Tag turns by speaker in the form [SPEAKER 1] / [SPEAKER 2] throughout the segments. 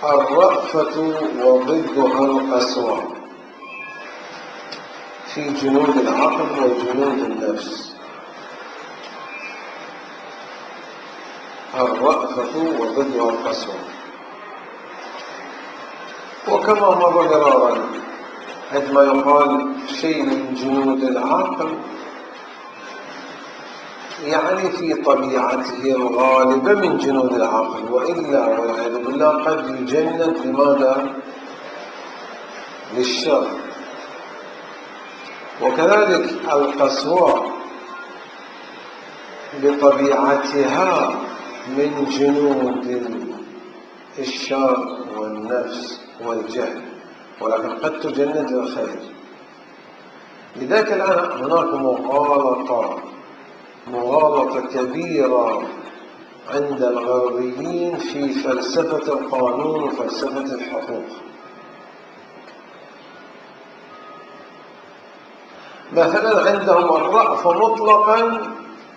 [SPEAKER 1] الرأفة وضدها القسوة في جنود العقل وجنود النفس. الرأفة وضدها القسوة، وكما مر مرارا عندما يقال شيء من جنود العقل يعني في طبيعته الغالبة من جنود العقل، وإلا والعياذ بالله قد يجند لماذا؟ للشر. وكذلك القسوة بطبيعتها من جنود الشر والنفس والجهل، ولكن قد تجند للخير. لذلك الآن هناك مغالطة كبيرة عند الغربيين في فلسفة القانون وفلسفة الحقوق. مثلا عندهم الرأفة مطلقا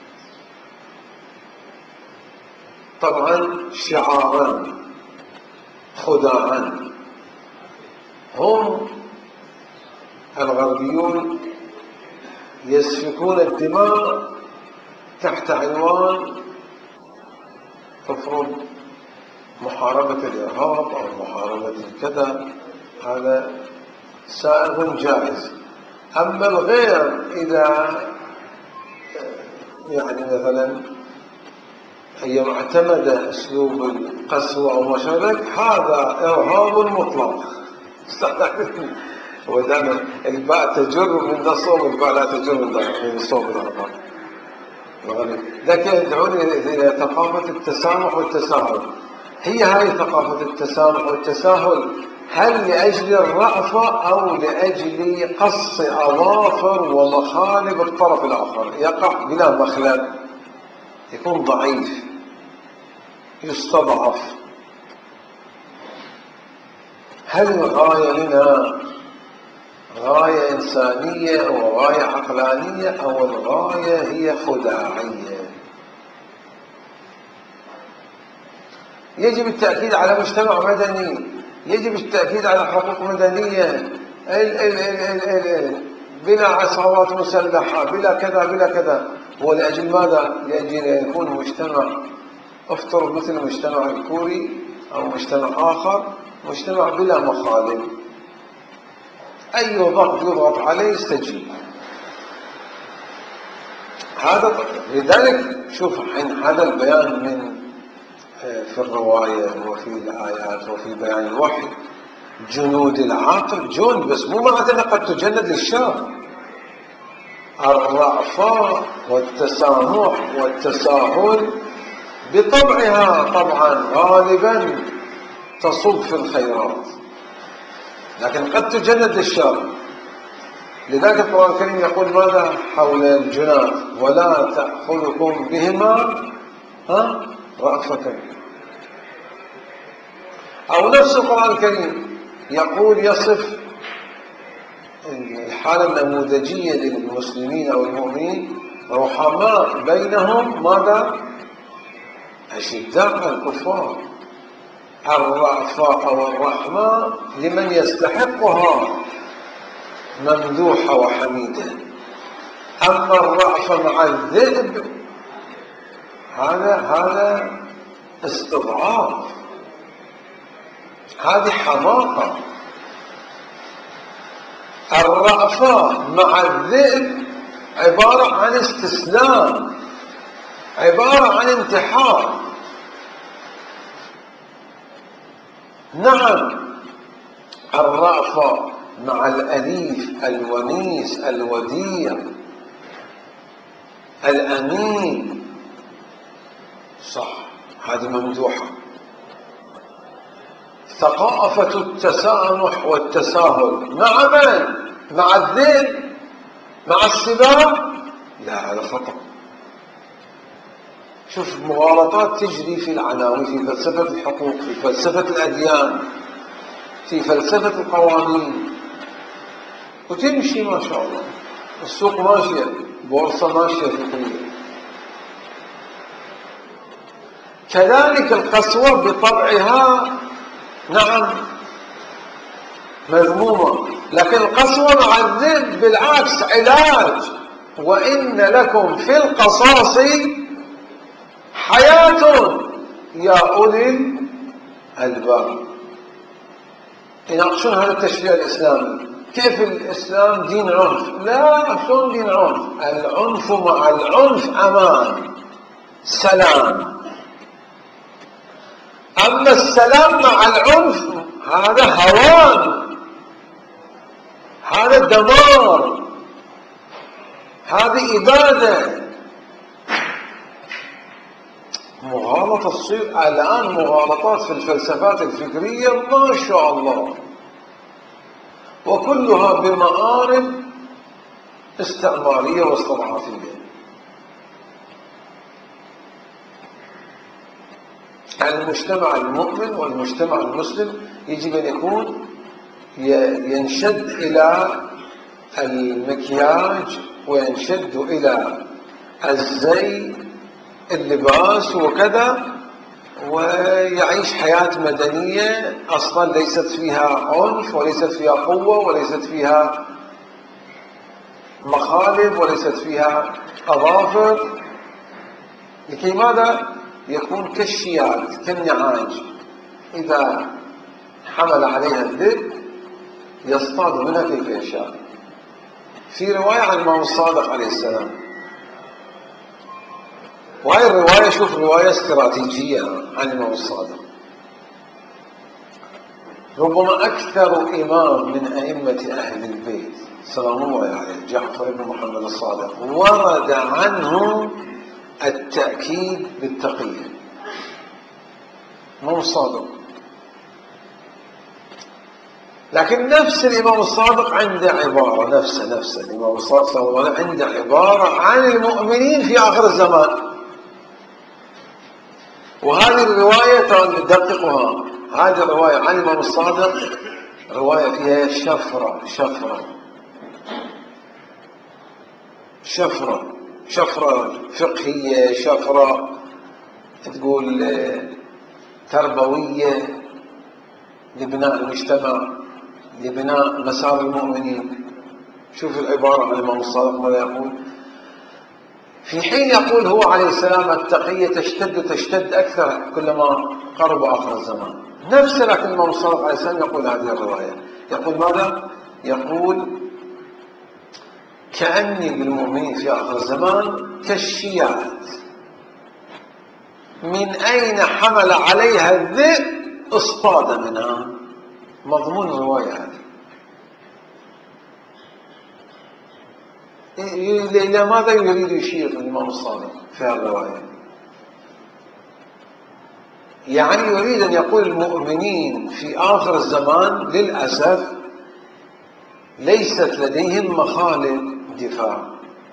[SPEAKER 1] طبعا شعاران خداعان. هم الغربيون يسفكون الدماء تحت عنوان تفرض محاربة الإرهاب أو محاربة الكذا، هذا سائغ جائز. أما الغير إذا يعني مثلا أيام اعتمد أسلوب القسوة أو ما شابه هذا إرهاب مطلق. ودائما الباء تجر من الصوم، الباء لا تجر من الصوم الأربعة. لكن يدعون إلى ثقافة التسامح والتساهل. هي هاي ثقافة التسامح والتساهل هل لأجل الرأفة أو لأجل قص أظافر ومخالب الطرف الآخر؟ يقع بلا مخلب، يكون ضعيف، يستضعف. هل الغاية هنا غاية إنسانية أو غاية عقلانية أو الغاية هي خداعية؟ يجب التأكيد على مجتمع مدني، يجب التأكيد على حقوق مدنية بلا عصابات مسلحة، بلا كذا بلا كذا. ولأجل ماذا؟ لأجل أن يكون مجتمع افترض مثل المجتمع الكوري أو مجتمع آخر، مجتمع بلا مخالب، أي ضغط يضغط عليه يستجيب. هذا لذلك شوف هذا البيان من في الرواية وفي الآيات وفي بيان الوحي. جنود العقل جند، بس مو معناته أنها قد تجند للشر. الرأفة والتسامح والتساهل بطبعها طبعا غالبا تصب في الخيرات، لكن قد تجند للشر. لذلك القرآن الكريم يقول ماذا حول الجنات؟ ولا تأخذكم بهما رأفة. أو نفس القرآن الكريم يقول يصف الحالة النموذجية للمسلمين أو المؤمنين رحماء بينهم ماذا؟ أشداء على الكفار. الرأفة أو الرحمة لمن يستحقها ممدوحة وحميدة. أما الرأفة مع الذئب هذا استضعاف، هذه حماقة. الرأفة مع الذئب عبارة عن استسلام، عبارة عن انتحار. نعم الرأفة مع الأليف الونيس الوديع الأمين صح، هذه ممدوحة. ثقافة التسامح والتساهل مع من؟ مع الذئب، مع السباع؟ لا، هذا خطأ. شوف مغالطات تجري في العناوين، في فلسفة الحقوق، في فلسفة الأديان، في فلسفة القوانين، وتمشي ما شاء الله، السوق ماشية، بورصة ماشية في كل. كذلك القسوة بطبعها نعم مذمومة، لكن القسوة مع الذئب بالعكس علاج. وإن لكم في القصاص حياة يا أولي الألباب. يناقشون هذا التشريع الإسلامي، كيف الإسلام دين عنف؟ لا، شلون دين عنف؟ العنف مع العنف أمان سلام، أما السلام مع العنف هذا هوان، هذا دمار، هذه إبادة. مغالطة تصير الآن، مغالطات في الفلسفات الفكرية ما شاء الله، وكلها بمآرب استعمارية واستضعافية. المجتمع المؤمن والمجتمع المسلم يجب أن يكون ينشد إلى المكياج وينشد إلى الزي اللباس وكذا، ويعيش حياة مدنية أصلا ليست فيها عنف وليست فيها قوة وليست فيها مخالب وليست فيها أظافر، لكي ماذا؟ يكون كالشياد كالنعاج، إذا حمل عليها الذئب يصطاد منها كيف يشاء. في رواية عن الإمام الصادق عليه السلام، وهي الرواية شوف رواية استراتيجية عن الإمام الصادق، ربما أكثر إمام من أئمة أهل البيت سلام الله عليه جعفر بن محمد الصادق ورد عنه التأكيد بالتقية. الإمام الصادق، لكن نفس الإمام الصادق عنده عبارة، نفس الإمام الصادق صلى الله عليه وسلم عنده عبارة عن المؤمنين في آخر الزمان، وهذه الرواية تدققها، هذه الرواية عن الإمام الصادق رواية فيها شفرة فقهية، شفرة تقول تربوية لبناء المجتمع، لبناء مسار المؤمنين. شوف العبارة عن الإمام الصادق ماذا يقول، في حين يقول هو عليه السلام التقية تشتد أكثر كلما قرب آخر الزمان، نفس لكن الإمام الصادق عليه السلام يقول هذه الرواية، يقول ماذا؟ يقول كأني بالمؤمنين في آخر الزمان كالشياد، من أين حمل عليها الذئب اصطاد منها. مضمون الرواية هذه إلى ماذا يريد يشير الإمام الصادق في هذه الرواية؟ يعني يريد أن يقول المؤمنين في آخر الزمان للأسف ليست لديهم مخالب دفاع،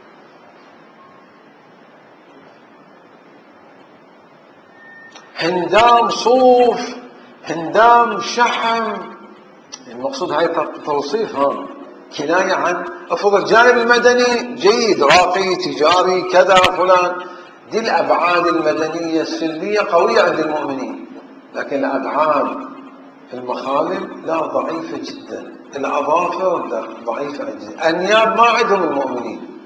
[SPEAKER 1] هندام صوف، هندام شحم. المقصود هاي توصيف كناية عن أفضل الجانب المدني جيد راقي تجاري كذا فلان، دي الأبعاد المدنية السلمية قوية عند المؤمنين، لكن الأبعاد المخالب لا ضعيفة جدا، الأظافر لا ضعيفة جدا، أنياب ما عندهم المؤمنين.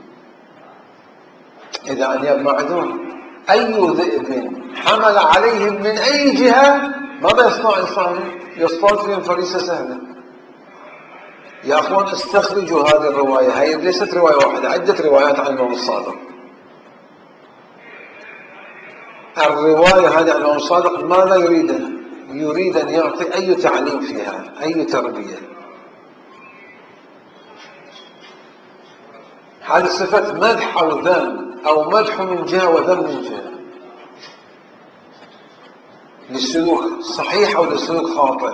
[SPEAKER 1] إذا أنياب ما عندهم، أي ذئب حمل عليهم من أي جهة ماذا يصنع الإنسان؟ يصطاد فيهم فريسة سهلة. يا أخوان استخرجوا هذه الرواية، هي ليست رواية واحدة، عدة روايات عن الإمام الصادق. الرواية هذه عن الإمام الصادق ماذا يريد؟ يريد أن يعطي أي تعليم فيها، أي تربية. هذه صفة مدح أو ذم، أو مدح من جهة وذم من جهة، للسلوك صحيح أو للسلوك خاطئ.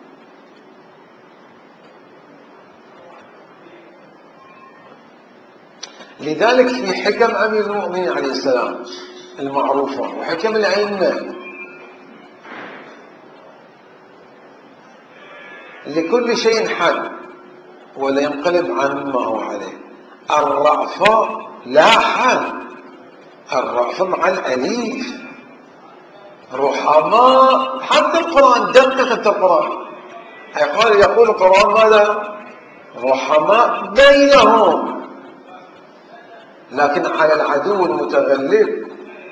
[SPEAKER 1] لذلك في حكم أمير المؤمنين عليه السلام المعروفة وحكم الأئمة لكل شيء حد ولا ينقلب عن ما هو عليه. الرأفة لا حد، الرأفة مع الأليف، رحماء. حتى القرآن دقق أنت القرآن يقول القرآن ماذا؟ رحماء بينهم. لكن على العدو المتغلب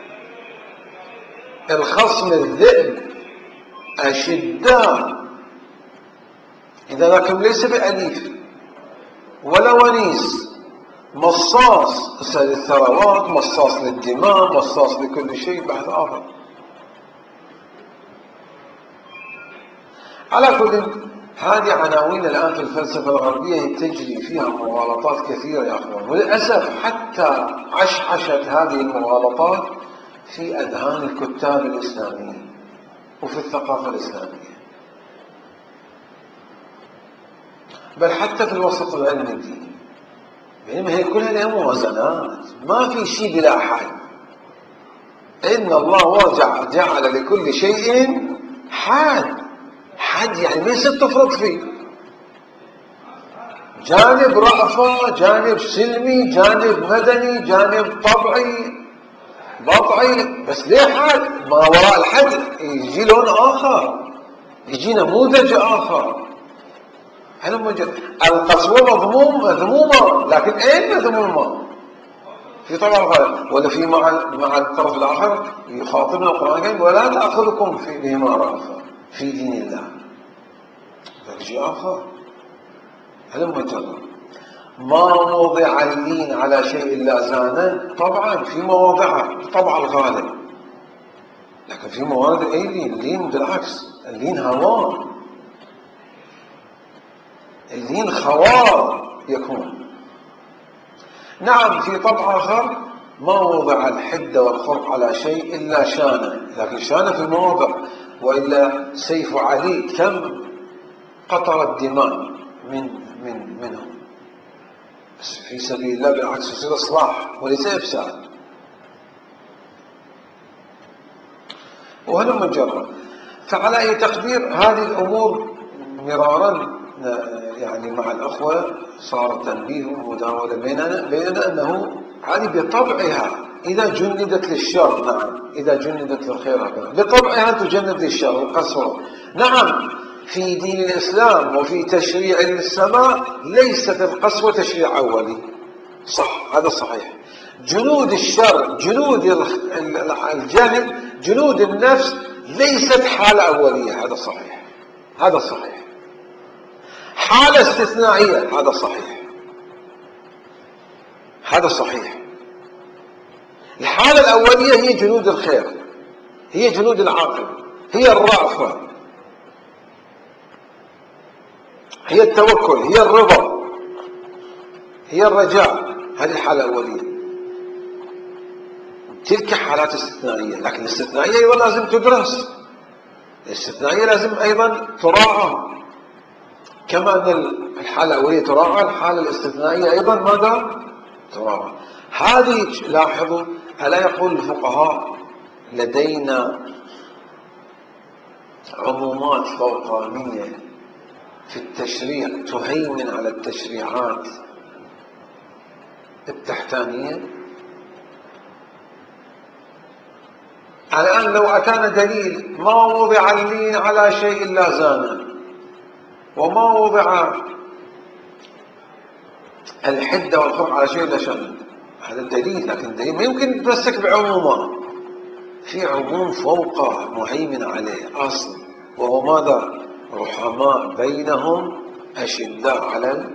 [SPEAKER 1] الخصم الذئب أشداء. إذا لكن ليس بأليف ولا ونيس، مصاص للثروات، مصاص للدماء، مصاص لكل شيء بحث آخر. على كل، هذه عناوين الآن في الفلسفة الغربية تجري فيها مغالطات كثيرة يا أخوان، وللأسف حتى عشعشت هذه المغالطات في أذهان الكتاب الإسلاميين وفي الثقافة الإسلامية، بل حتى في الوسط العلمي الديني. بينما هي كلها لها موازنات، ما في شيء بلا حد. إن الله جعل لكل شيء حد يعني ما يصير تفرط فيه. جانب رأفة، جانب سلمي، جانب مدني، جانب بطعي، بس ليه حد؟ ما وراء الحد يجي لون آخر، يجي نموذج آخر. القسوة مذمومة، لكن أين مذمومة؟ في طبع الغالب، ولا في مع الطرف الآخر يخاطبنا القرآن الكريم ولا تأخذكم بهما رأفة في دين الله. هذا شيء آخر. ما وضع اللين على شيء لا زانه. طبعا في مواضعها طبع الغالب، لكن في موارد أي اللين بالعكس، اللين هوان، اللين خوار يكون. نعم في طبع آخر ما وضع الحدة والخرق على شيء إلا شانه، لكن شانه في المواضع، وإلا سيف علي كم قطرت دماء منهم، بس في سبيل الله بالعكس يصير إصلاح وليس إفساد. وهذا مجرد. فعلى أي تقدير هذه الأمور مرارا يعني مع الأخوة صار تنبيه ومداولة بيننا أنه هذه بطبعها إذا جندت للشر، نعم إذا جندت للخير هكذا بطبعها تجند للشر القسوة. نعم في دين الإسلام وفي تشريع السماء ليست القسوة تشريع أولي، صح، هذا صحيح. جنود الشر، جنود الجهل، جنود النفس ليست حالة أولية، هذا صحيح، هذا صحيح. حالة استثنائية، هذا صحيح، هذا صحيح. الحالة الأولية هي جنود الخير، هي جنود العاقل، هي الرأفة، هي التوكل، هي الرضا، هي الرجاء. هذه الحالة الأولية. تلك حالات استثنائية، لكن الاستثنائية أيضا لازم تدرس، الاستثنائية لازم أيضا تراعى، كما أن الحالة الأولية تراعى، الحالة الاستثنائية أيضا ماذا تراعى. هذه لاحظوا، ألا يقول الفقهاء لدينا عمومات فوقانية في التشريع تهيمن على التشريعات التحتانية. الآن لو أتانا دليل ما وضع اللين على شيء لا زانه، وما وضع الحدة والخرق على شيء لا شانه، هذا الدليل، لكن الدليل ما يمكن نتمسك بعمومه، في عموم فوقه مهيمن عليه أصل، وهو ماذا؟ رحماء بينهم أشداء على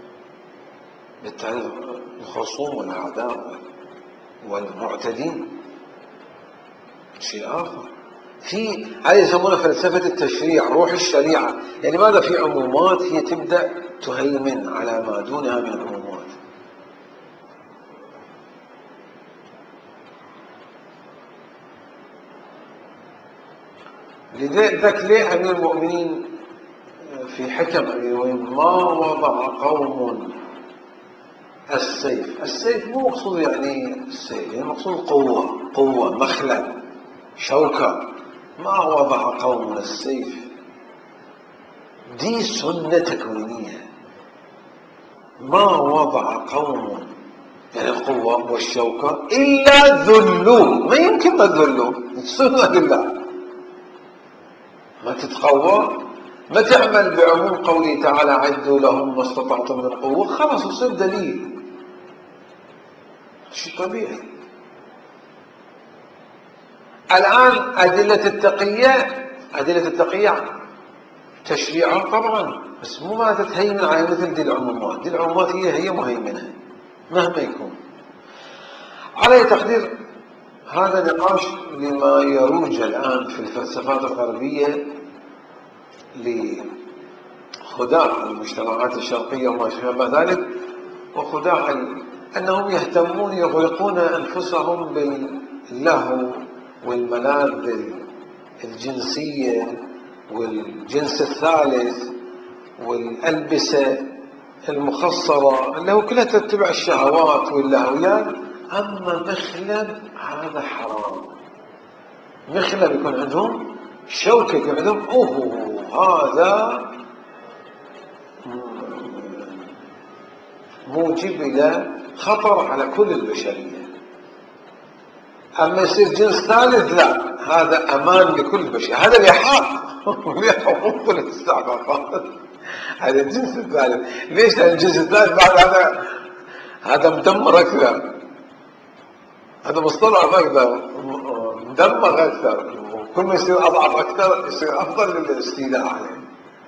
[SPEAKER 1] الخصوم والأعداء والمعتدين. شيء آخر. في هذه يسمونها فلسفة التشريع، روح الشريعة. يعني ماذا؟ في عمومات هي تبدأ تهيمن على ما دونها من عمومات. لذلك ليه أمير المؤمنين في حكم أمير المؤمنين ما وضع قوم السيف مو مقصود يعني السيف، يعني مقصود قوة مخلب شوكة. ما وضع قوم السيف، دي سنة تكوينية. ما وضع قوم يعني القوة والشوكة إلا ذلوا، ما يمكن ما ذلوا، سنة لله. ما تتقوى، ما تعمل بعموم قوله تعالى عدوا لهم ما استطعتم من قوة، خلاص يصير دليل، شيء طبيعي. الآن أدلة التقية تشريعا طبعا، بس مو ما تتهيمن على مثل دي العمومات. دي العمومات هي مهيمنة مهما يكون. على تقدير هذا نقاش لما يروج الآن في الفلسفات الغربية لخداع المجتمعات الشرقية وما شابه ذلك، وخداع أنهم يهتمون يغرقون أنفسهم باللهو والملاذ الجنسية والجنس الثالث والألبسة المخصرة اللي هو كلها تتبع الشهوات واللهويات. أما مخلب هذا حرام، مخلب يكون عندهم شوكة، يكون عندهم هذا موجب إلى خطر على كل البشرية. أما يصير جنس ثالث لا، هذا أمان لكل البشرية، هذا لحاق لحقوق الاستعراضات. هذا الجنس الثالث ليش؟ لأن الجنس الثالث بعد هذا مدمر أكثر، هذا مصطلح أكثر مدمر أكثر، وكل ما يصير أضعف أكثر يصير أفضل للاستيلاء عليه.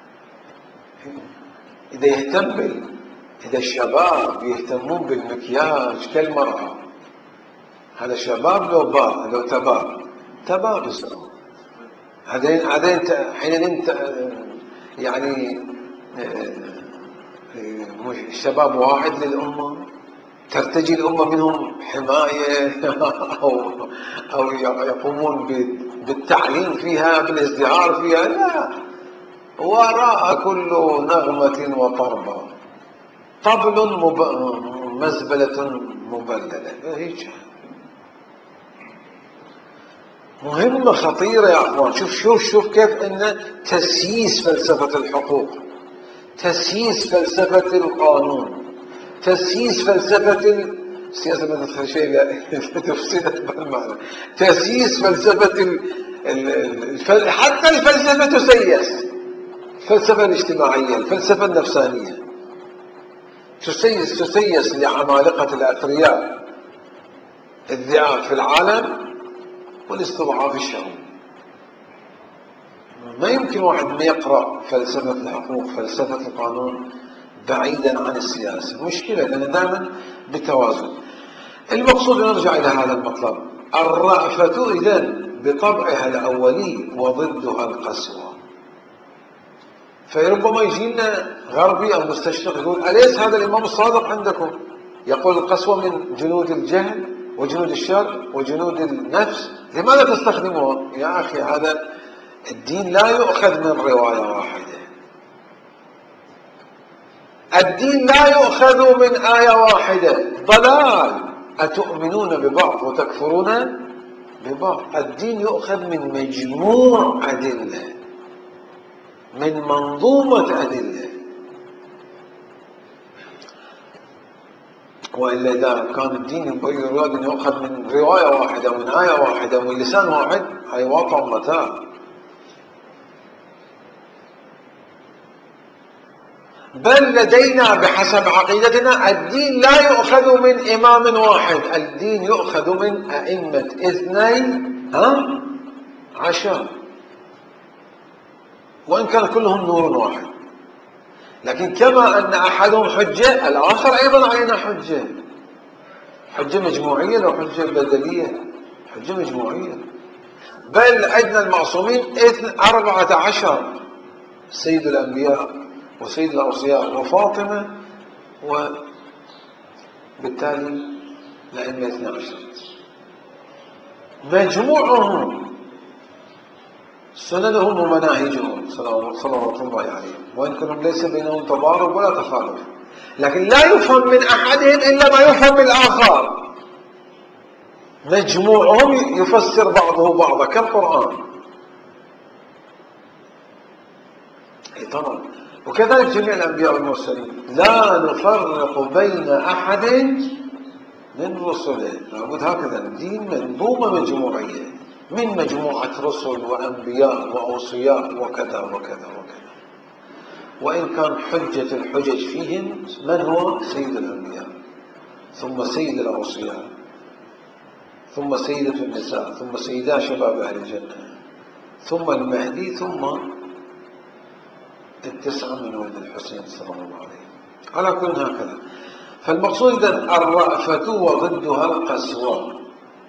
[SPEAKER 1] إذا الشباب يهتمون بالمكياج كالمرأة، هذا شباب لو باب لو تباب يصير هذين حين يعني شباب واحد للأمة، ترتجي الأمة منهم حماية أو يقومون بالتعليم فيها بالازدهار فيها، لا، وراء كل نغمة وطربة طبل مزبلة مبللة. هيك مهمة خطيرة يا أخوان. شوف كيف أن تسييس فلسفة الحقوق، تسييس فلسفة القانون، تسييس فلسفة السياسة، ما تدخل شيء لا تفسدت بالمعنى، تسييس فلسفة حتى الفلسفة تسيس، الفلسفة الاجتماعية، الفلسفة النفسانية تسيس لعمالقة الأثرياء الذئاب في العالم والاستضعاف الشعوب. ما يمكن واحد ما يقرأ فلسفة الحقوق فلسفة القانون بعيدا عن السياسة، مشكلة، لأن دائما بتوازن. المقصود نرجع إلى هذا المطلب، الرأفة إذن بطبعها الأولي وضدها القسوة. فربما يجينا غربي أو مستشرق يقول أليس هذا الإمام الصادق عندكم يقول القسوة من جنود الجهل وجنود الشر وجنود النفس، لماذا تستخدموها؟ يا أخي هذا الدين لا يؤخذ من رواية واحدة، الدين لا يؤخذ من آية واحدة، ضلال، أتؤمنون ببعض وتكفرون ببعض. الدين يؤخذ من مجموع أدلة، من منظومة أدلة. وإلا إذا كان الدين يراد أن يؤخذ من رواية واحدة ومن آية واحدة ومن لسان واحد، هي واقع متاع. بل لدينا بحسب عقيدتنا الدين لا يؤخذ من إمام واحد، الدين يؤخذ من أئمة 12 وإن كان كلهم نور واحد، لكن كما أن أحدهم حجة الآخر أيضا علينا حجة، حجة مجموعية لو حجة بدلية، حجة مجموعية. بل عندنا المعصومين 14، سيد الأنبياء وسيد الأوصياء وفاطمة، وبالتالي الأئمة 12 مجموعهم سننهم ومناهجهم صلوات الله عليهم، وإن كانوا ليس بينهم تضارب ولا تخالف، لكن لا يفهم من أحدهم إلا ما يفهم من الآخر. مجموعهم يفسر بعضه بعضا كالقرآن. طبعا وكذلك جميع الأنبياء والمرسلين لا نفرق بين أحد من رسله، لابد هكذا. الدين منظومة مجموعية، من مجموعة رسل وأنبياء وأوصياء وكذا وكذا وكذا. وإن كان حجة الحجج فيهم من هو؟ سيد الأنبياء، ثم سيد الأوصياء، ثم سيدة النساء، ثم سيدا شباب أهل الجنة، ثم المهدي، ثم التسعة من ولد الحسين صلى الله عليه. على كل هكذا. فالمقصود إذن الرأفة وضدها القسوة.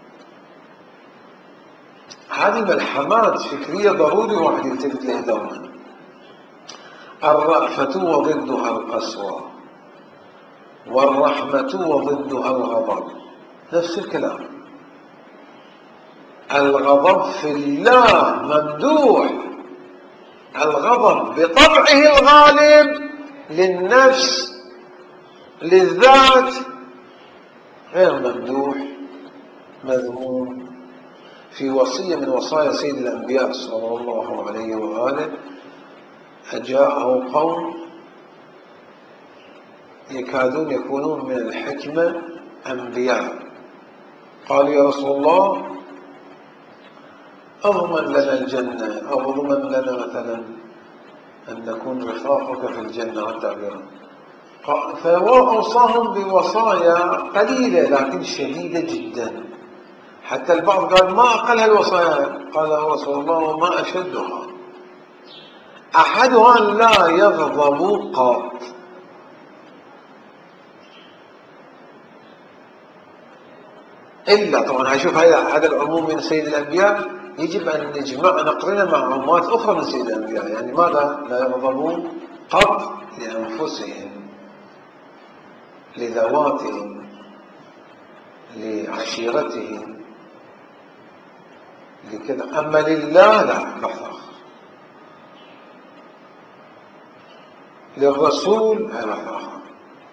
[SPEAKER 1] هذه ملحمات فكرية ضروري واحد يلتفت لها دوما. الرأفة وضدها القسوة، والرحمة وضدها الغضب، نفس الكلام. الغضب في الله ممدوح، الغضب بطبعه الغالب للنفس للذات غير ممدوح، مذموم. في وصية من وصايا سيد الأنبياء صلى الله عليه وآله جاءه قوم يكادون يكونون من الحكمة أنبياء، قالوا يا رسول الله أضمن لنا الجنة، أو أضمن لنا مثلا أن نكون رفاقك في الجنة والتعبير. فأوصاهم بوصايا قليلة لكن شديدة جدا، حتى البعض قال ما أقل هالوصايا، قال يا رسول الله وما أشدها. أحدها لا يغضب قط، إلا طبعا هشوف هذا العموم من سيد الأنبياء يجب أن نقرنه مع عمومات أخرى من سيد الأنبياء. يعني ماذا لا يغضبون قط؟ لأنفسهم، لذواتهم، لعشيرتهم، لكذا. أما لله لا، بحث آخر. للرسول هذا بحث آخر،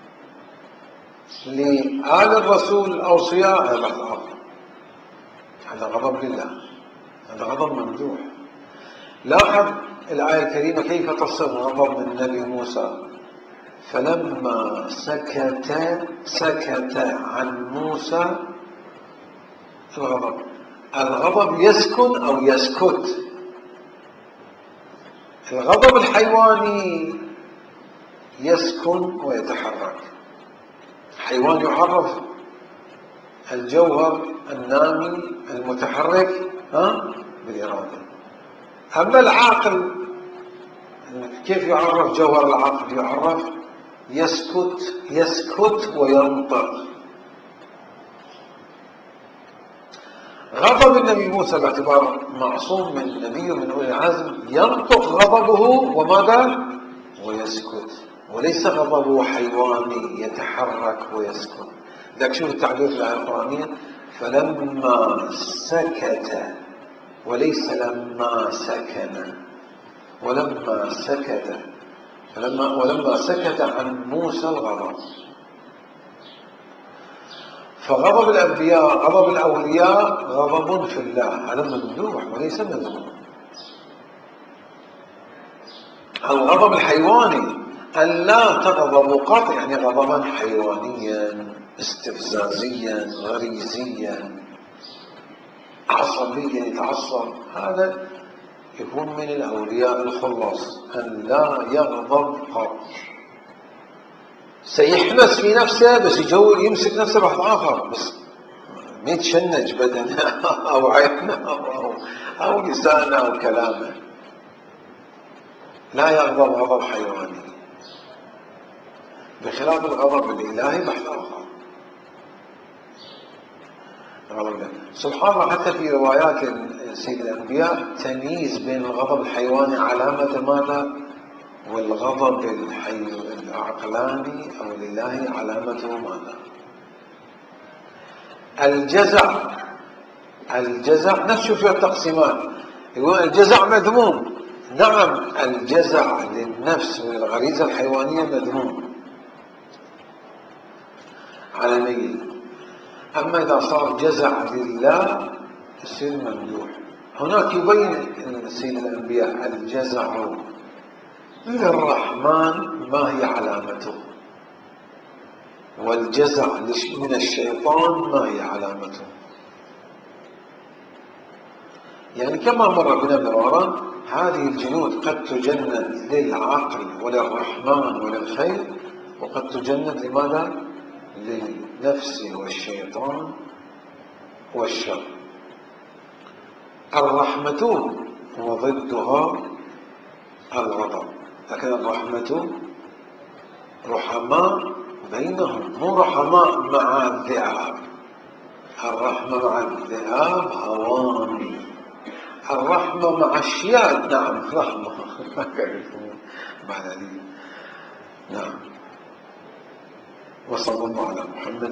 [SPEAKER 1] لآل الرسول الأوصياء هذا بحث آخر. هذا غضب لله، هذا غضب ممدوح. لاحظ الآية الكريمة كيف تصف غضب النبي موسى. فلما سكت عن موسى الغضب يسكن أو يسكت. الغضب الحيواني يسكن ويتحرك. حيوان يعرف الجوهر النامي المتحرك بالإرادة. أما العاقل كيف يعرف جوهر العقل؟ يعرف يسكت وينطق. غضب النبي موسى باعتبار معصوم من نبي من أولي العزم ينطق غضبه وماذا؟ ويسكت، وليس غضبه حيواني يتحرك ويسكت. لذلك شوف التعبير في الآية القرآنية فلما سكت، وليس لما سكن. ولما سكت عن موسى الغضب. فغضب الأنبياء، غضب الأولياء غضب في الله، هذا ممدوح وليس مذموم. الغضب الحيواني أن لا تغضب قط، يعني غضبا حيوانيا استفزازيا غريزيا عصبيا يتعصب، هذا يكون من الأولياء الخلص. أن لا يغضب قط، سيحمس في نفسه بس يمسك نفسه بحث آخر، بس ما يتشنج بدنه أو عينه أو لسانه أو كلامه. لا يغضب غضب حيواني، بخلاف الغضب الإلهي بحث آخر. سبحان الله، حتى في روايات سيد الأنبياء تمييز بين الغضب الحيواني علامة ماذا والغضب العقلاني أو الإلهي علامته ماذا؟ الجزع نفسه فيه التقسيمات. يقول الجزع مذموم، نعم الجزع للنفس والغريزة الحيوانية مذموم على ميل. أما إذا صار جزع لله يصير ممدوح. هناك يبين سيد الأنبياء الجزع للرحمن ما هي علامته، والجزع من الشيطان ما هي علامته. يعني كما مر بنا مرارا هذه الجنود قد تجند للعقل وللرحمن وللخير، وقد تجند لماذا؟ للنفس والشيطان والشر. الرحمة وضدها الغضب، لكن الرحمة رحماء بينهم، مو رحماء مع الذئاب. الرحمة مع الذئاب هوان، الرحمة مع الشياد نعم رحمة بعد ذلك. نعم. وصلى الله على محمد.